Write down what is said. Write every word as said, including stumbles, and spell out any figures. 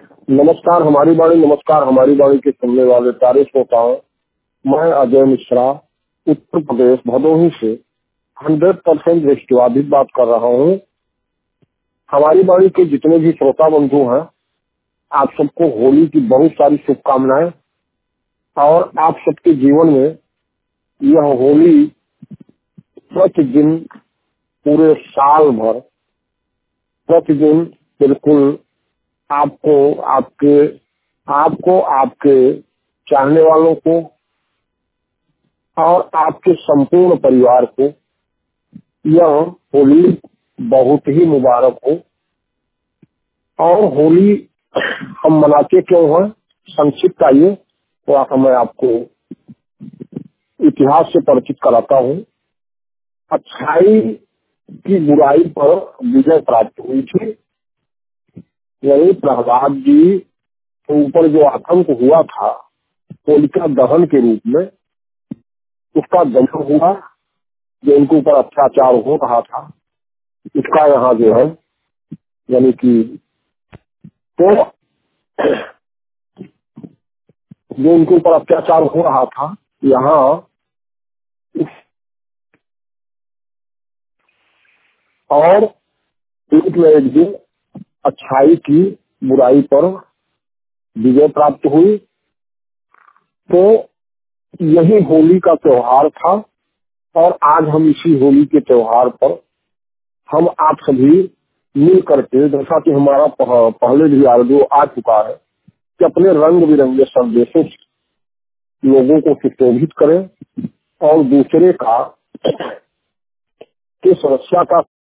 नमस्कार हमारी बाणी नमस्कार हमारी बाणी के सुनने वाले सारे श्रोताओं, मैं अजय मिश्रा उत्तर प्रदेश भदोही से हंड्रेड परसेंट दृष्टिबाधित बात कर रहा हूँ। हमारी बाणी के जितने भी श्रोता बंधु हैं, आप सबको होली की बहुत सारी शुभकामनाएं और आप सबके जीवन में यह होली प्रतिदिन पूरे साल भर प्रतिदिन बिल्कुल आपको आपके आपको आपके चाहने वालों को और आपके संपूर्ण परिवार को यह होली बहुत ही मुबारक हो। और होली हम मनाते क्यों हैं, संक्षिप्त आइए थोड़ा सा मैं आपको इतिहास से परिचित कराता हूँ। अच्छाई की बुराई पर विजय प्राप्त हुई थी। यही प्रहलाद जी के ऊपर जो आतंक हुआ था होलिका दहन के रूप में, उसका दमन हुआ। जो इनके ऊपर अत्याचार हो रहा था इसका यहाँ जो है यानी कि तो जो इनके ऊपर अत्याचार हो रहा था यहाँ और एक न एक दिन अच्छाई की बुराई पर विजय प्राप्त हुई। तो यही होली का त्योहार था और आज हम इसी होली के त्योहार पर हम आप सभी मिल करके, जैसा कि हमारा पह, पहले भी आर्डियो आ चुका है, कि अपने रंग बिरंगे संदेशों से लोगों को सुशोभित करें और दूसरे का की सुरक्षा का